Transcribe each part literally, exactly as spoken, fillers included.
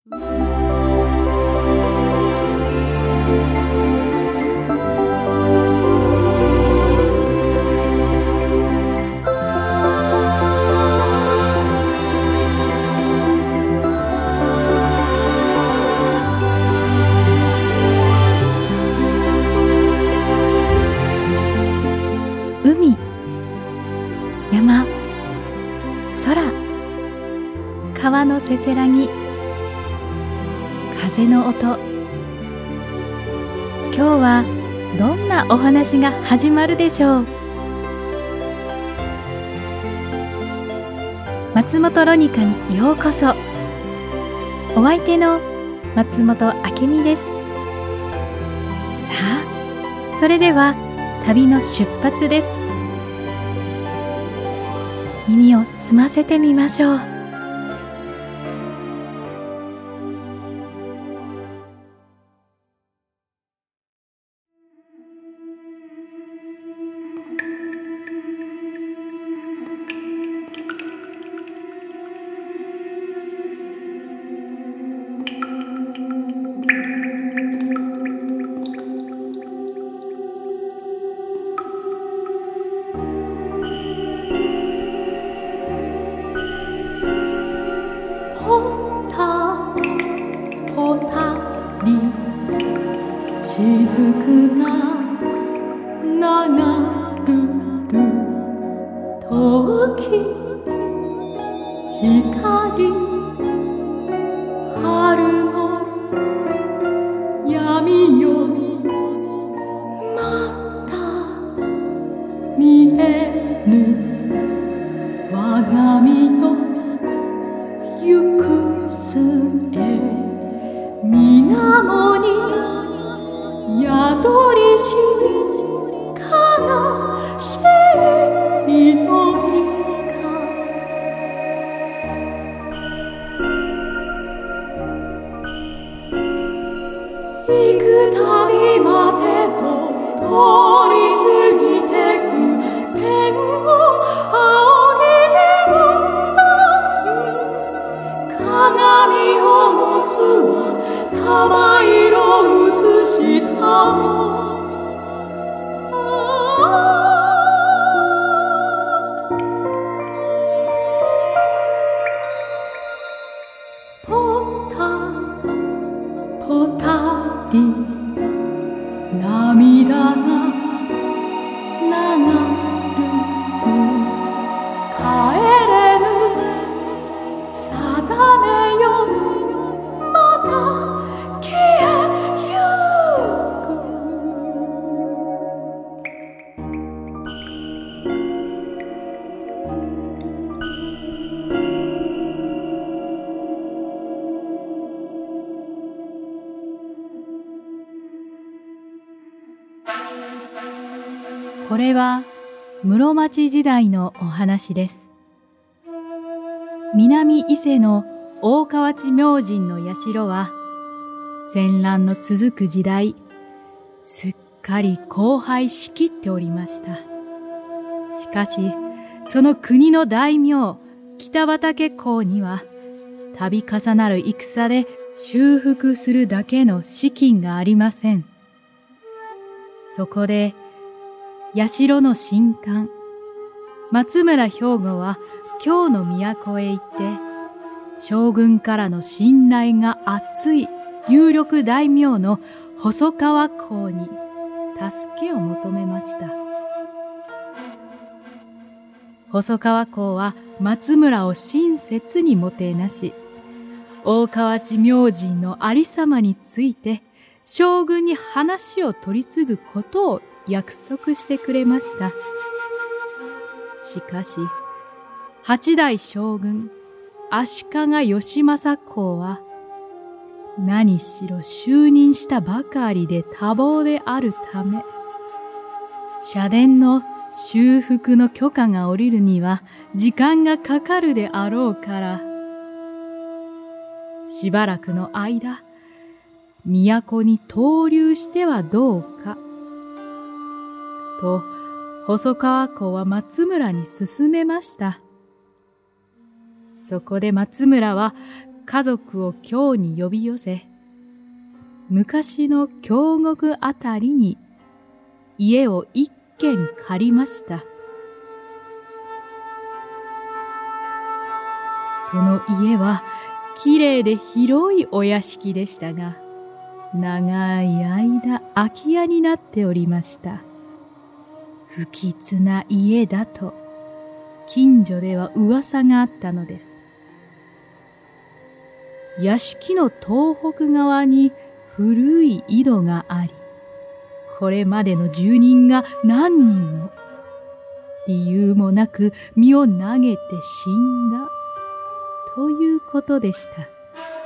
海、山、空、川のせせらぎ、風の音。今日はどんなお話が始まるでしょう。松本ロニカにようこそ。お相手の松本明美です。さあ、それでは旅の出発です。耳を澄ませてみましょう。 雫が流る遠き光、春の闇よまた見えぬ我が身の行く末、水面に宿りし悲しい祈りが幾たびまでと通り過ぎてく天を仰ぎ目を鏡を持つは玉色映したもポタポタリ涙が流る帰れぬ定めよまた消えゆく。 これは室町時代のお話です。南伊勢の大河内明神の社は戦乱の続く時代、すっかり荒廃しきっておりました。しかしその国の大名北畠公には度重なる戦で修復するだけの資金がありません。そこで社の神官松村兵庫は京の都へ行って将軍からの信頼が厚い有力大名の細川公に助けを求めました。細川公は松村を親切にもてなし、大河内明神のありさまについて将軍に話を取り次ぐことを約束してくれました。しかし八代将軍足利義政公は何しろ就任したばかりで多忙であるため、社殿の修復の許可が下りるには時間がかかるであろうから、しばらくの間都に逗留してはどうかと細川公は松村に勧めました。そこで松村は家族を京に呼び寄せ、昔の京極あたりに家を一軒借りました。その家はきれいで広いお屋敷でしたが、長い間空き家になっておりました。不吉な家だと近所では噂があったのです。屋敷の東北側に古い井戸があり、これまでの住人が何人も理由もなく身を投げて死んだということでした。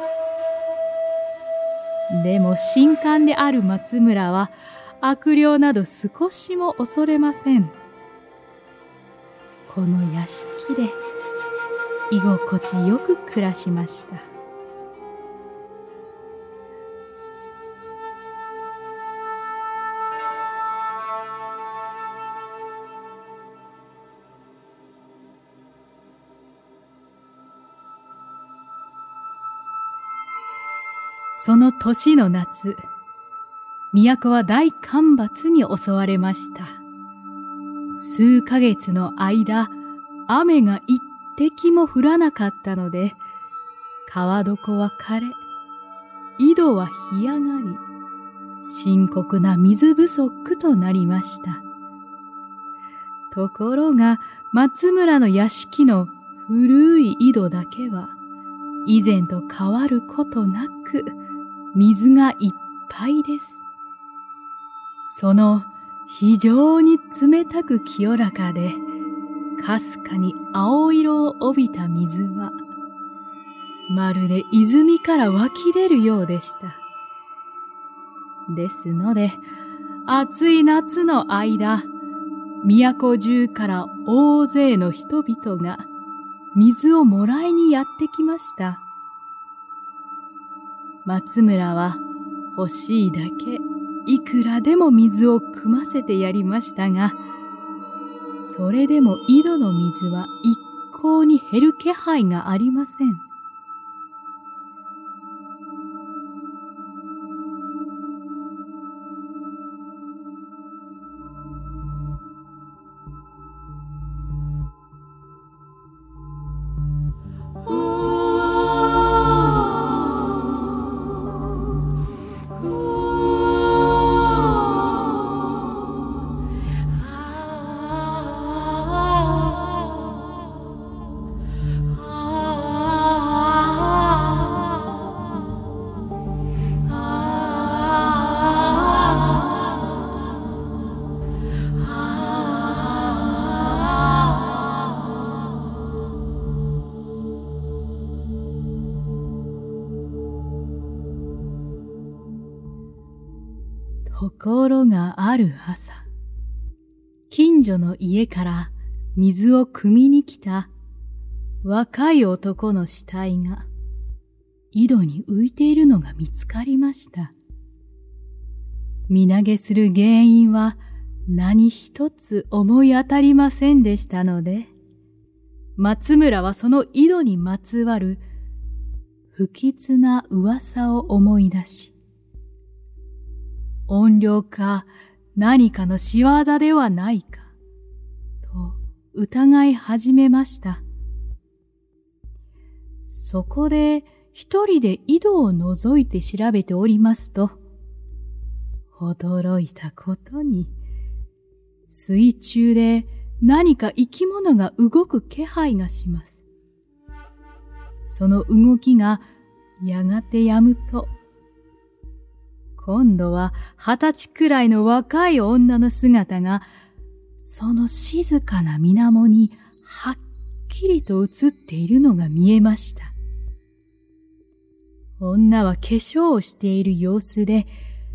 でも神官である松村は悪霊など少しも恐れません。この屋敷で居心地よく暮らしました。その年の夏、都は大干ばつに襲われました。数ヶ月の間、雨が一滴も降らなかったので、川床は枯れ、井戸は干上がり、深刻な水不足となりました。ところが、松村の屋敷の古い井戸だけは、以前と変わることなく、水がいっぱいです。その非常に冷たく清らかで、かすかに青色を帯びた水は、まるで泉から湧き出るようでした。ですので、暑い夏の間、都中から大勢の人々が水をもらいにやってきました。松村は欲しいだけいくらでも水を汲ませてやりましたが、それでも井戸の水は一向に減る気配がありません。ところがある朝、近所の家から水を汲みに来た若い男の死体が井戸に浮いているのが見つかりました。身投げする原因は何一つ思い当たりませんでしたので、松村はその井戸にまつわる不吉な噂を思い出し、怨霊か何かの仕業ではないか、と疑い始めました。そこで一人で井戸を覗いて調べておりますと、驚いたことに、水中で何か生き物が動く気配がします。その動きがやがて止むと、今度は二十歳くらいの若い女の姿が、その静かな水面にはっきりと映っているのが見えました。女は化粧をしている様子で、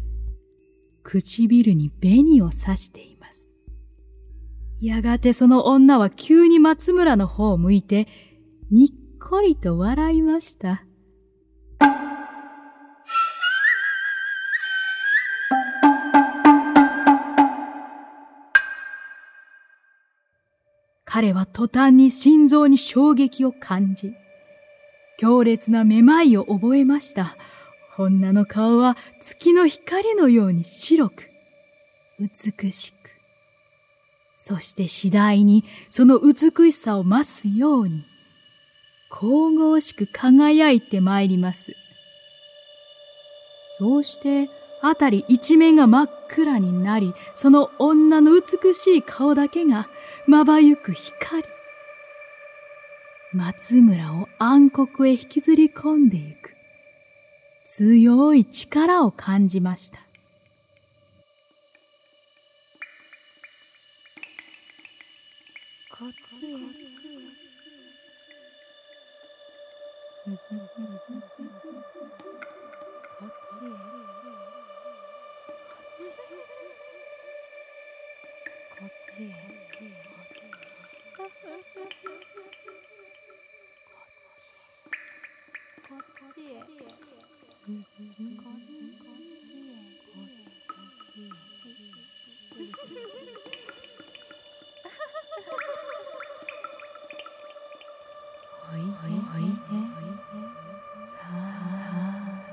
唇に紅を刺しています。やがてその女は急に松村の方を向いて、にっこりと笑いました。彼は途端に心臓に衝撃を感じ、 強烈なめまいを覚えました。女の顔は月の光のように白く、美しく、そして次第にその美しさを増すように、神々しく輝いてまいります。そうしてあたり一面が真っ暗になり、その女の美しい顔だけがまばゆく光り、松村を暗黒へ引きずり込んでゆく強い力を感じました。 こっちへ。こっちへ。こっちへ。こっちへ。 おいで、おいで、さあ。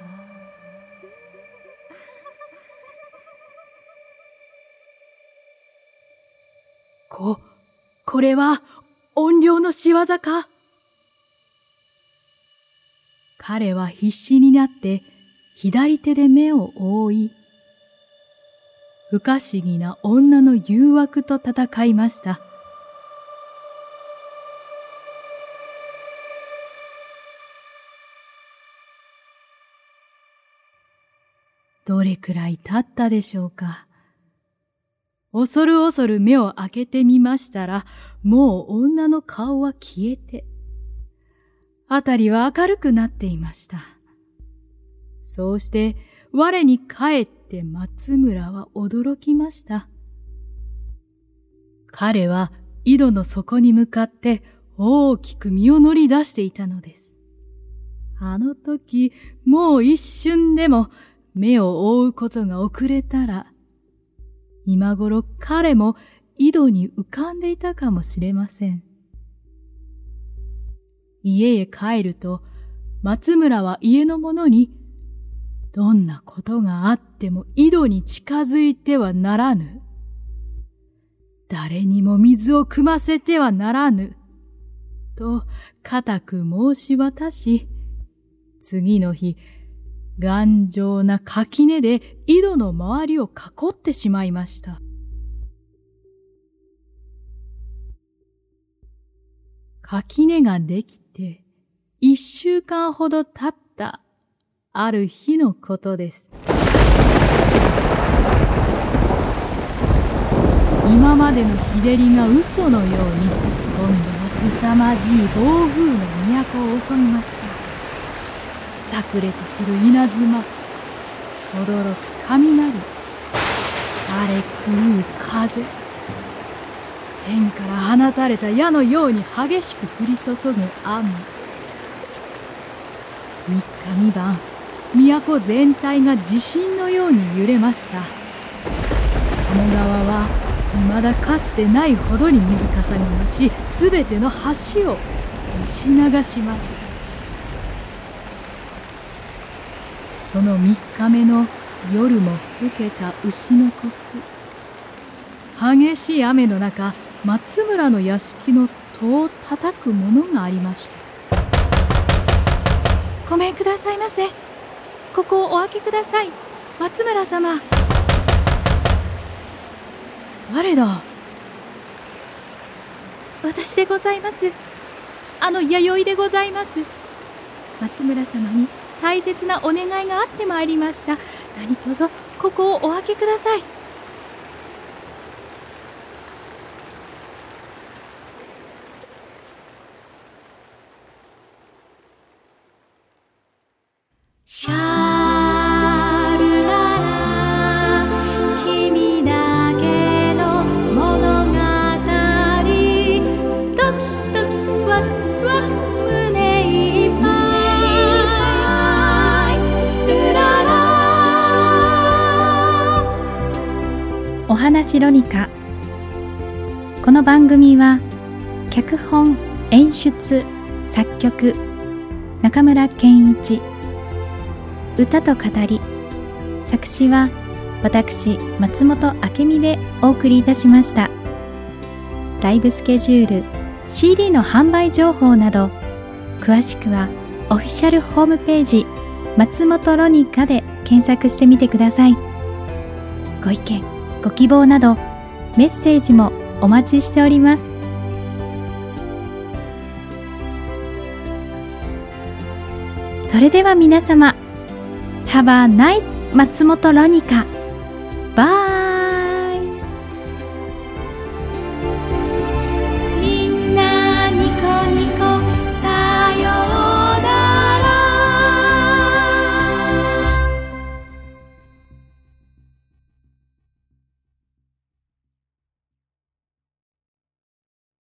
こ、これは怨霊の仕業か？彼は必死になって左手で目を覆い、不可思議な女の誘惑と戦いました。どれくらい経ったでしょうか。恐る恐る目を開けてみましたら、もう女の顔は消えて、あたりは明るくなっていました。そうして我に返って松村は驚きました。彼は井戸の底に向かって大きく身を乗り出していたのです。あの時、もう一瞬でも目を覆うことが遅れたら、今頃彼も井戸に浮かんでいたかもしれません。家へ帰ると、松村は家の者に、どんなことがあっても井戸に近づいてはならぬ。誰にも水を汲ませてはならぬ。と固く申し渡し、次の日、頑丈な垣根で井戸の周りを囲ってしまいました。垣根ができて一週間ほど経ったある日のことです。今までの日照りが嘘のように、今度は凄まじい暴風の都を襲いました。炸裂する稲妻、驚く雷、荒れ狂う風、天から放たれた矢のように激しく降り注ぐ雨。三日三晩、都全体が地震のように揺れました。鴨川は未だかつてないほどに水かさが増し、すべての橋を押し流しました。その三日目の夜も更けた牛の刻。激しい雨の中、松村の屋敷の戸を叩くものがありました。ごめんくださいませ。ここをお開けください。松村様。誰だ？私でございます。あの弥生でございます。松村様に大切なお願いがあってまいりました。何卒ここをお開けください。シャルララ、君だけの物語。ドキドキワクワク胸いっぱい。ルララ。お話ロニカ。この番組は脚本・演出・作曲中村健一、歌と語り、作詞は私松本明美でお送りいたしました。ライブスケジュール、シーディー の販売情報など詳しくはオフィシャルホームページ松本ロニカで検索してみてください。ご意見、ご希望などメッセージもお待ちしております。それでは皆様、Have a nice 松本ロニカ。